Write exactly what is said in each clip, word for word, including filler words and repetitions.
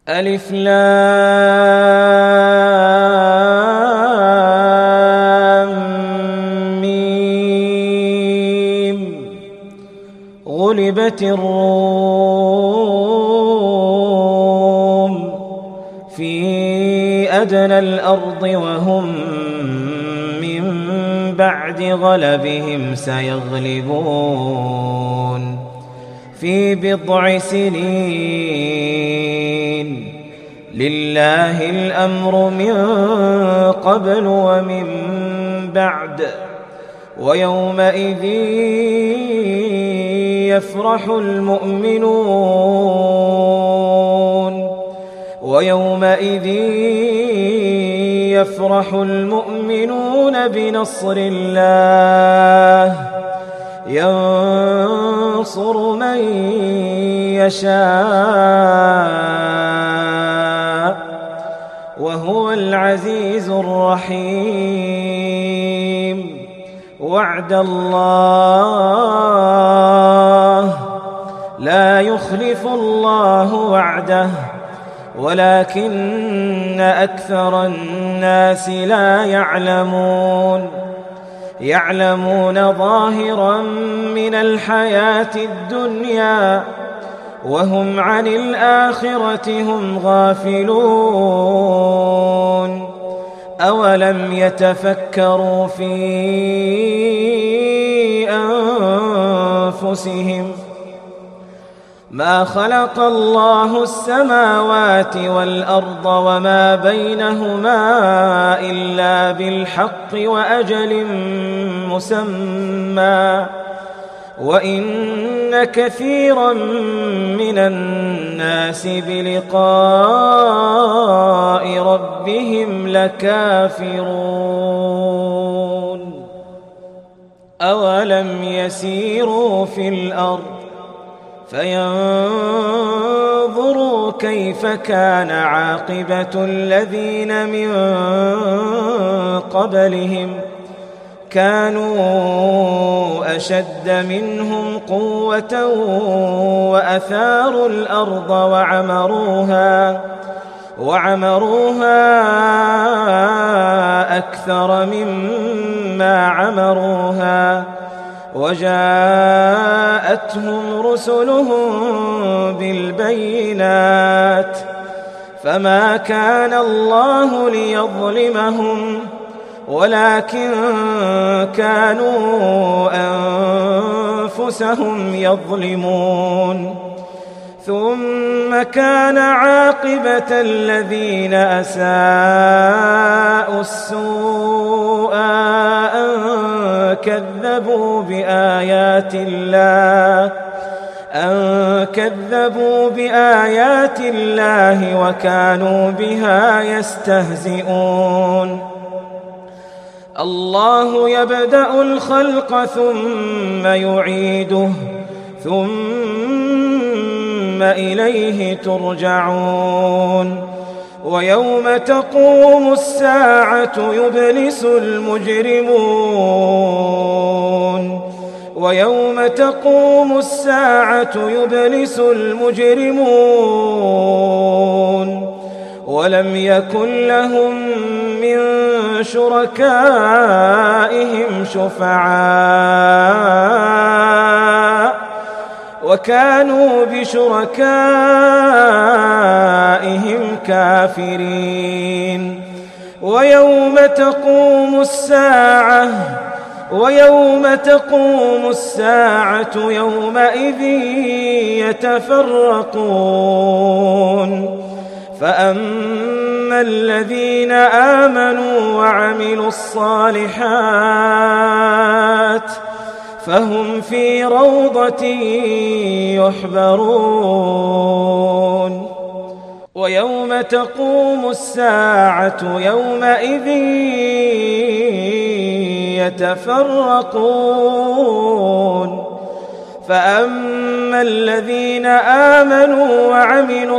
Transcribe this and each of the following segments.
ألف لام ميم. غلبت الروم في أدنى الأرض وهم من بعد غلبهم سيغلبون في بضع سنين. لله الأمر من قبل ومن بعد. ويومئذ يفرح المؤمنون ويومئذ يفرح المؤمنون بنصر الله ينصر من يشاء وهو العزيز الرحيم. وعد الله لا يخلف الله وعده ولكن أكثر الناس لا يعلمون. يعلمون ظاهرا من الحياة الدنيا وهم عن الآخرة هم غافلون. أولم يتفكروا في أنفسهم ما خلق الله السماوات والأرض وما بينهما إلا بالحق وأجل مسمى وإن كثيرا من الناس بلقاء ربهم لكافرون. أولم يسيروا في الأرض فينظروا كيف كان عاقبة الذين من قبلهم كانوا أشد منهم قوة وأثاروا الأرض وعمروها وعمروها أكثر مما عمروها وجاءتهم رسلهم بالبينات فما كان الله ليظلمهم ولكن كانوا أنفسهم يظلمون. ثم كان عاقبة الذين أساءوا السوء أن كذبوا بآيات الله أن كذبوا بآيات الله وكانوا بها يستهزئون. الله يبدأ الخلق ثم يعيده ثم إليه ترجعون. ويوم تقوم الساعة يبلس المجرمون ويوم تقوم الساعة يبلس المجرمون ولم يكن لهم من شركائهم شفعاء وكانوا بشركائهم كافرين. ويوم تقوم الساعة ويوم تقوم الساعة يومئذ يتفرقون فأما الذين آمنوا وعملوا الصالحات فهم في روضة يحبرون. ويوم تقوم الساعة يومئذ يتفرقون فأما الذين آمنوا وعملوا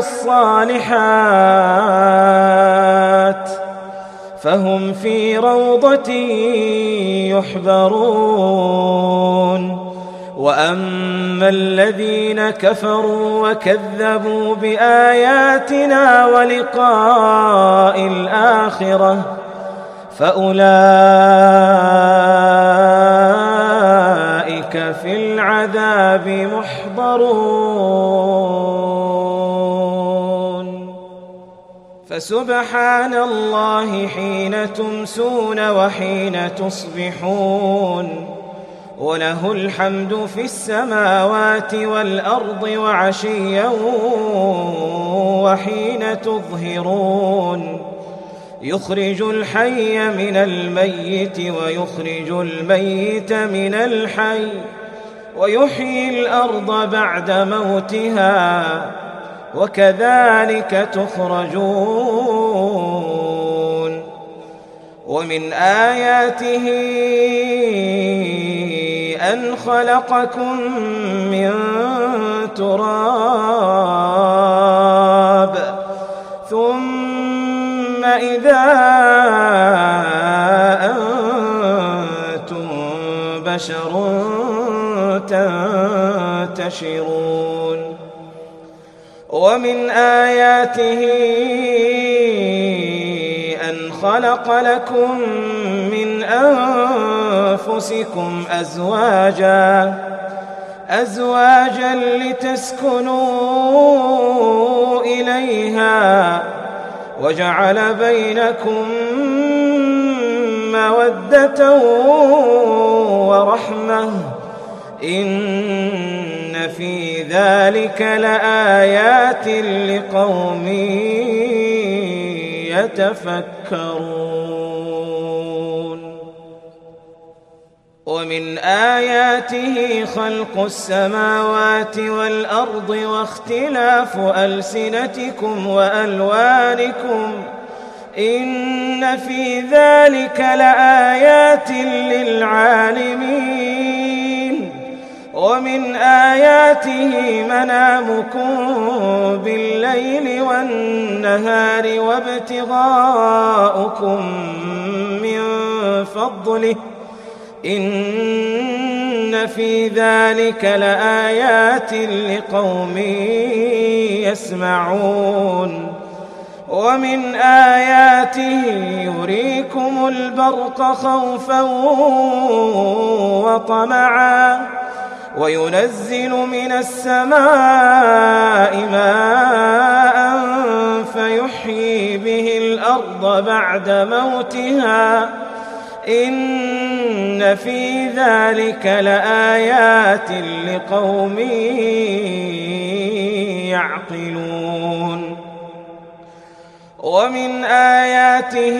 الصالحات فهم في روضة يحبرون. وأما الذين كفروا وكذبوا بآياتنا ولقاء الآخرة فأولئك في العذاب محضرون فسبحان الله حين تمسون وحين تصبحون وله الحمد في السماوات والأرض وعشيا وحين تظهرون يخرج الحي من الميت ويخرج الميت من الحي ويحيي الأرض بعد موتها وكذلك تخرجون ومن آياته أن خلقكم من تراب ثم إذا أنتم بشر تنتشرون ومن آياته أن خلق لكم من أنفسكم أزواجا أزواجا لتسكنوا إليها وجعل بينكم مودة ورحمة إن في ذلك لآيات لقوم يتفكرون ومن آياته خلق السماوات والأرض واختلاف ألسنتكم وألوانكم إن في ذلك لآيات للعالمين ومن آياته منامكم بالليل والنهار وابتغاؤكم من فضله إن في ذلك لآيات لقوم يسمعون ومن آياته يريكم البرق خوفا وطمعا وينزل من السماء ماء فيحيي به الأرض بعد موتها إن في ذلك لآيات لقوم يعقلون ومن آياته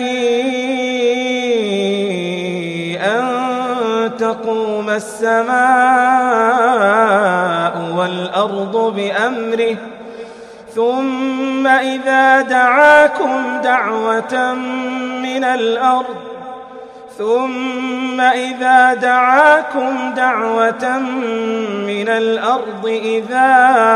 أن تقوم السماء والأرض بأمره ثم إذا دعاكم دعوة من الأرض ثم إذا دعاكم دعوة من الأرض إذا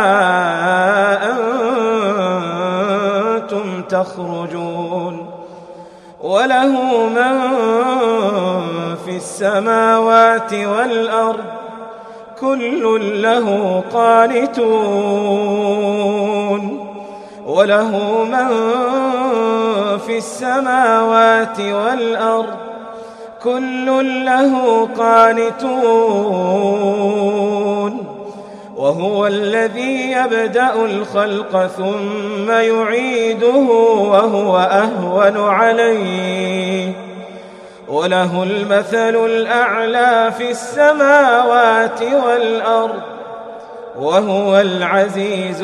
أنتم تخرجون وله من في السماوات والأرض كل له قانتون وله من في السماوات والأرض كل له قانتون وهو الذي يبدأ الخلق ثم يعيده وهو أهون عليه وله المثل الأعلى في السماوات والأرض وهو العزيز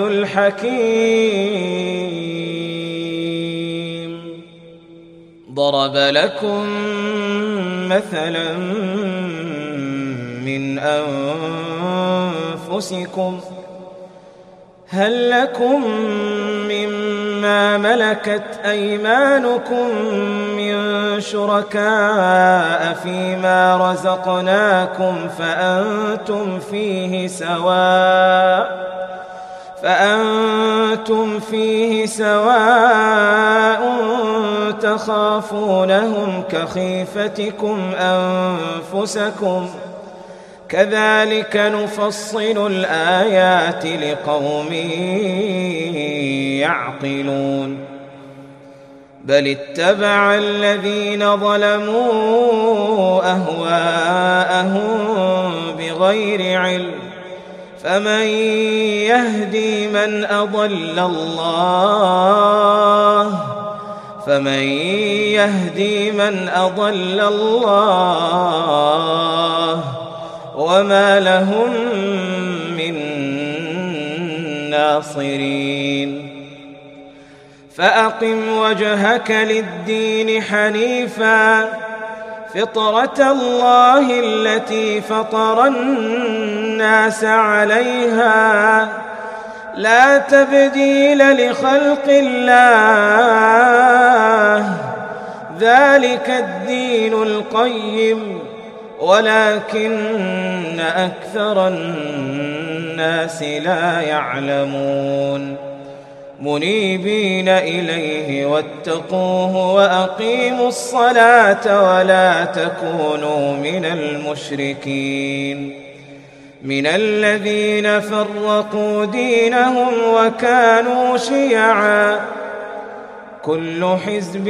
الحكيم ضرب لكم مثلا من أنفسكم هل لكم مما ملكت أيمانكم من شركاء فيما رزقناكم فأنتم فيه سواء فأنتم فيه سواء تخافونهم كخيفتكم أنفسكم كذلك نفصل الآيات لقوم يعقلون بل اتبع الذين ظلموا أهواءهم بغير علم فمن يهدي من أضل الله فمن يهدي من أضل الله وما لهم من ناصرين فأقم وجهك للدين حنيفا فطرة الله التي فطر الناس عليها لا تبديل لخلق الله ذلك الدين القيم ولكن أكثر الناس لا يعلمون منيبين إليه واتقوه وأقيموا الصلاة ولا تكونوا من المشركين من الذين فرقوا دينهم وكانوا شيعا كل حزب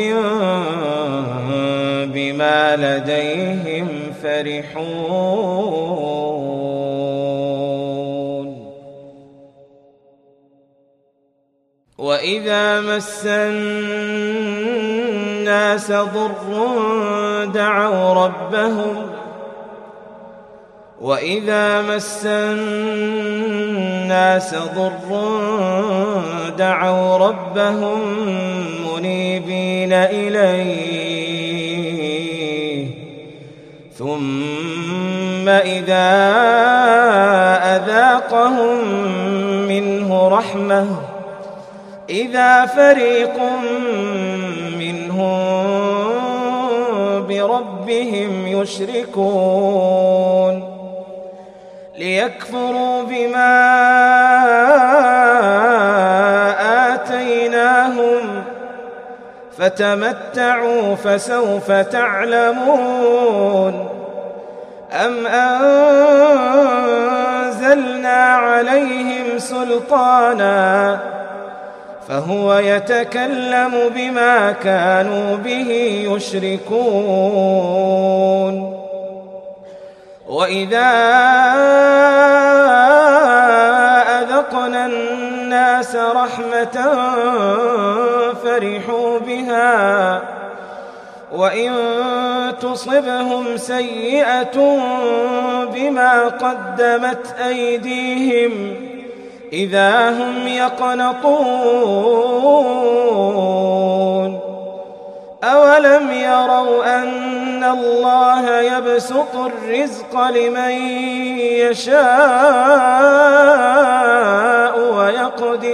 بما لديهم فرحون وإذا مس الناس ضر دعوا ربهم وإذا مس الناس ضر دعوا ربهم منيبين إليه ثم إذا أذاقهم منه رحمة إذا فريق منهم بربهم يشركون ليكفروا بما آتيناهم فتمتعوا فسوف تعلمون أم أنزلنا عليهم سلطانا فهو يتكلم بما كانوا به يشركون وإذا أذقنا الناس رحمة فرحوا بها وإن تصبهم سيئة بما قدمت أيديهم إذا هم يقنطون أولم يروا أن الله يبسط الرزق لمن يشاء ويقدر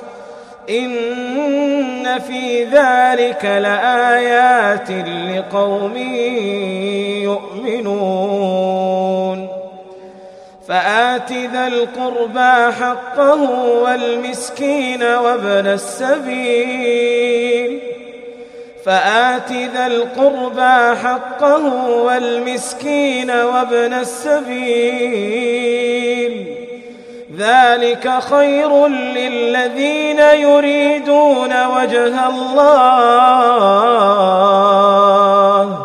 إن في ذلك لآيات لقوم يؤمنون فآت ذا القربى حقه والمسكين وابن السبيل فآت ذا القربى حقه والمسكين وابن السبيل ذلك خير للذين يريدون وجه الله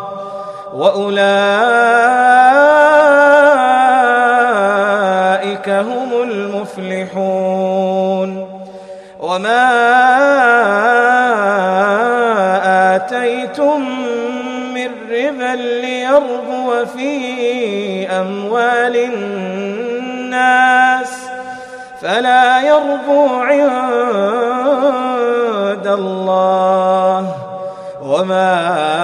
وأولئك هم المفلحون وما آتيتم من ربا ليربو في أموال الناس فلا يربو عند الله وما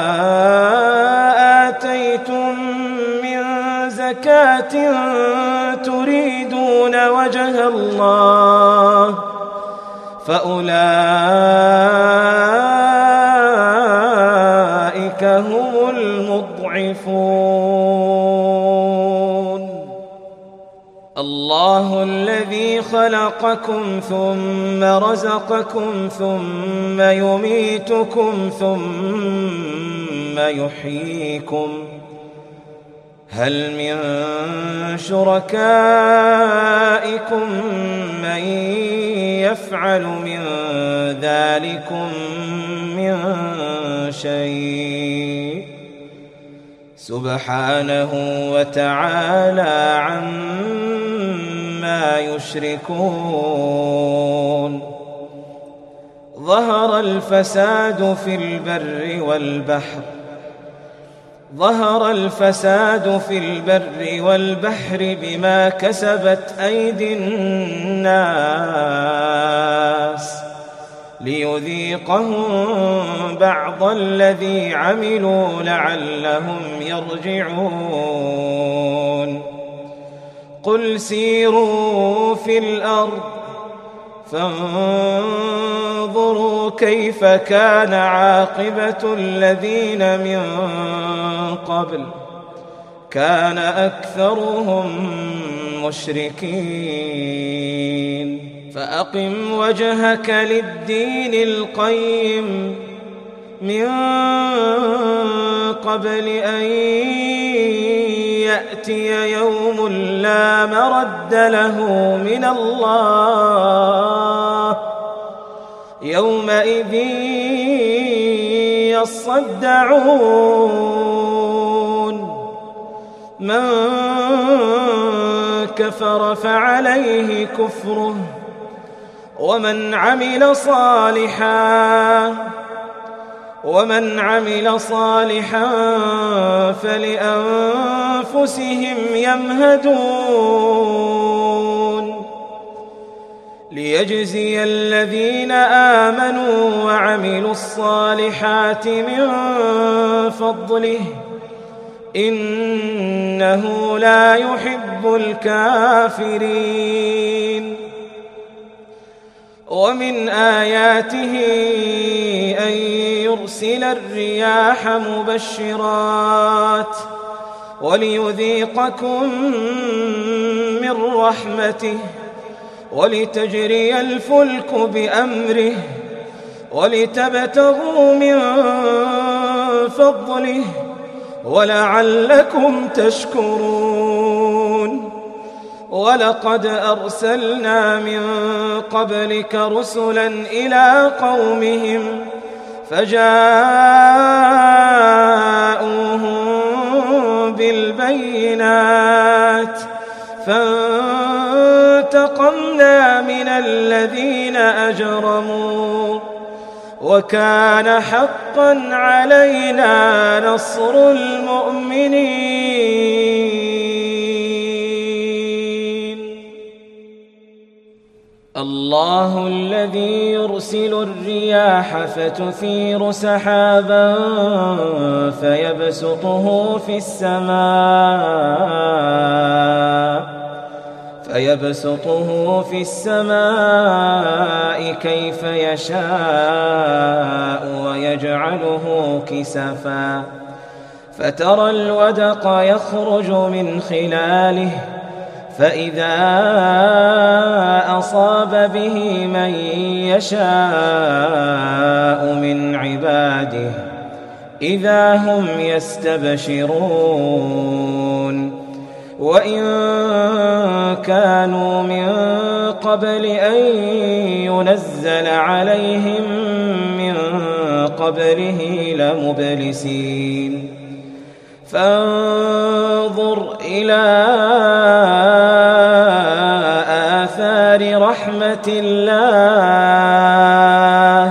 آتيتم من زكاة تريدون وجه الله فأولئك هم المضعفون الله الذي خلقكم ثم رزقكم ثم يميتكم ثم يحييكم هل من شركائكم من يفعل من ذلكم من شيء سبحانه وتعالى عما يشركون ظهر الفساد في البر والبحر ظهر الفساد في البر والبحر بما كسبت أيدي الناس ليذيقهم بعض الذي عملوا لعلهم يرجعون قل سيروا في الأرض فانظروا كيف كان عاقبة الذين من قبل كان أكثرهم مشركين فأقم وجهك للدين القيم من قبل أن يأتي يوم لا مرد له من الله يومئذ يصدعون من كفر فعليه كفره ومن عمل صالحا ومن عمل صالحا فلأنفسهم يمهدون ليجزي الذين آمنوا وعملوا الصالحات من فضله إنه لا يحب الكافرين ومن آياته أن يرسل الرياح مبشرات وليذيقكم من رحمته ولتجري الفلك بأمره ولتبتغوا من فضله ولعلكم تشكرون ولقد أرسلنا من قبلك رسلا إلى قومهم فجاءوهم بالبينات فانتقمنا من الذين أجرموا وكان حقا علينا نصر المؤمنين الله الذي يرسل الرياح فتثير سحابا فيبسطه في السماء فيبسطه في السماء كيف يشاء ويجعله كسفا فترى الودق يخرج من خلاله فإذا أصاب به من يشاء من عباده إذا هم يستبشرون وإن كانوا من قبل أن ينزل عليهم من قبله لمبلسين فانظر إلى آثار رحمة الله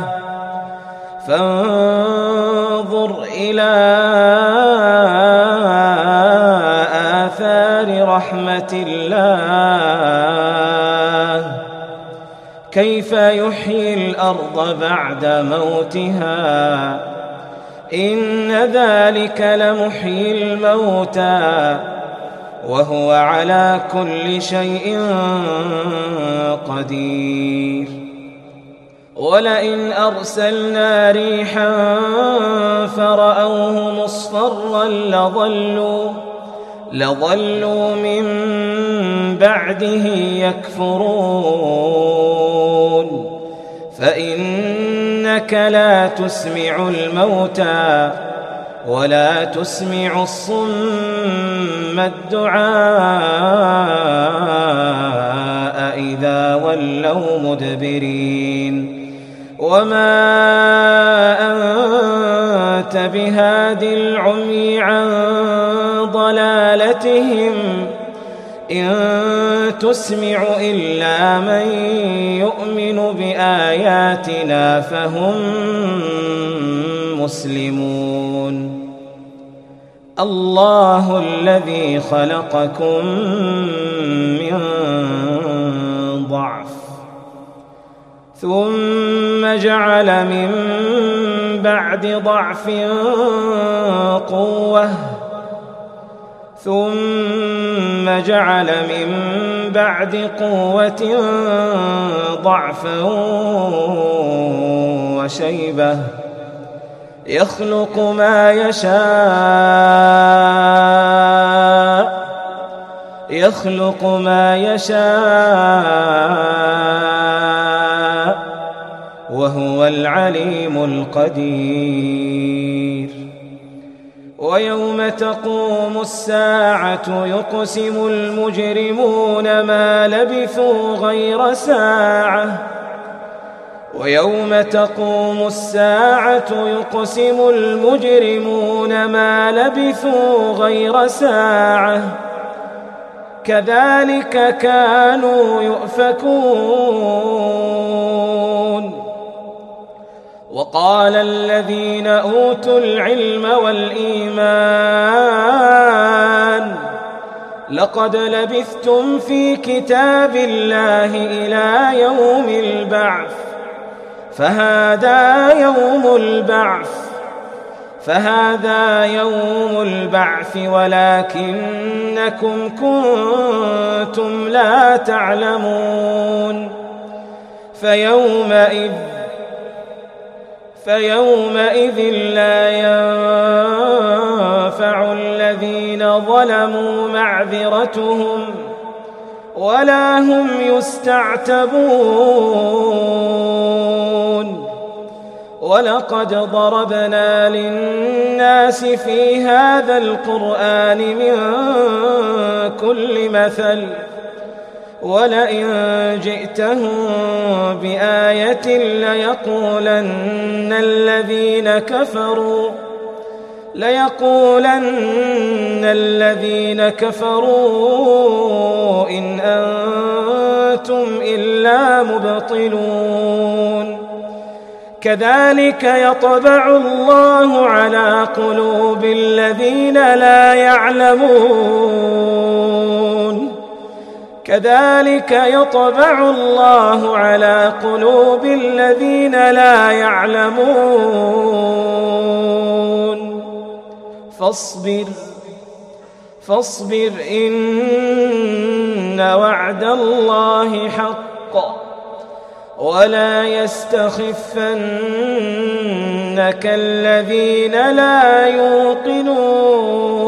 فانظر إلى آثار رحمة الله كيف يحيي الأرض بعد موتها إن ذلك لمحيي الموتى وهو على كل شيء قدير ولئن أرسلنا ريحا فرأوه مصفرا لظلوا لظلوا من بعده يكفرون فإنك لا تسمع الموتى ولا تسمع الصم الدعاء إذا ولوا مدبرين وما أنت بهاد العمي عن ضلالتهم إن تسمع إلا من يؤمن بآياتنا فهم مسلمون الله الذي خلقكم من ضعف ثم جعل من بعد ضعف قوة ثم جعل من بعد قوة ضعفا وشيبة يخلق ما يشاء يخلق ما يشاء وهو العليم القدير ويوم تقوم الساعة يقسم المجرمون ما لبثوا غير ساعة ويوم تقوم الساعة يقسم المجرمون ما لبثوا غير ساعة كذلك كانوا يؤفكون وقال الذين أوتوا العلم والإيمان لقد لبثتم في كتاب الله إلى يوم البعث فهذا يوم البعث فهذا يوم البعث ولكنكم كنتم لا تعلمون فيومئذ فيومئذ لا ينفع الذين ظلموا معذرتهم ولا هم يستعتبون ولقد ضربنا للناس في هذا القرآن من كل مثل ولئن جئتهم بآية ليقولن الذين كفروا ليقولن الذين كفروا إن أنتم إلا مبطلون كذلك يطبع الله على قلوب الذين لا يعلمون كذلك يطبع الله على قلوب الذين لا يعلمون فاصبر فاصبر إن وعد الله حق ولا يستخفنك الذين لا يوقنون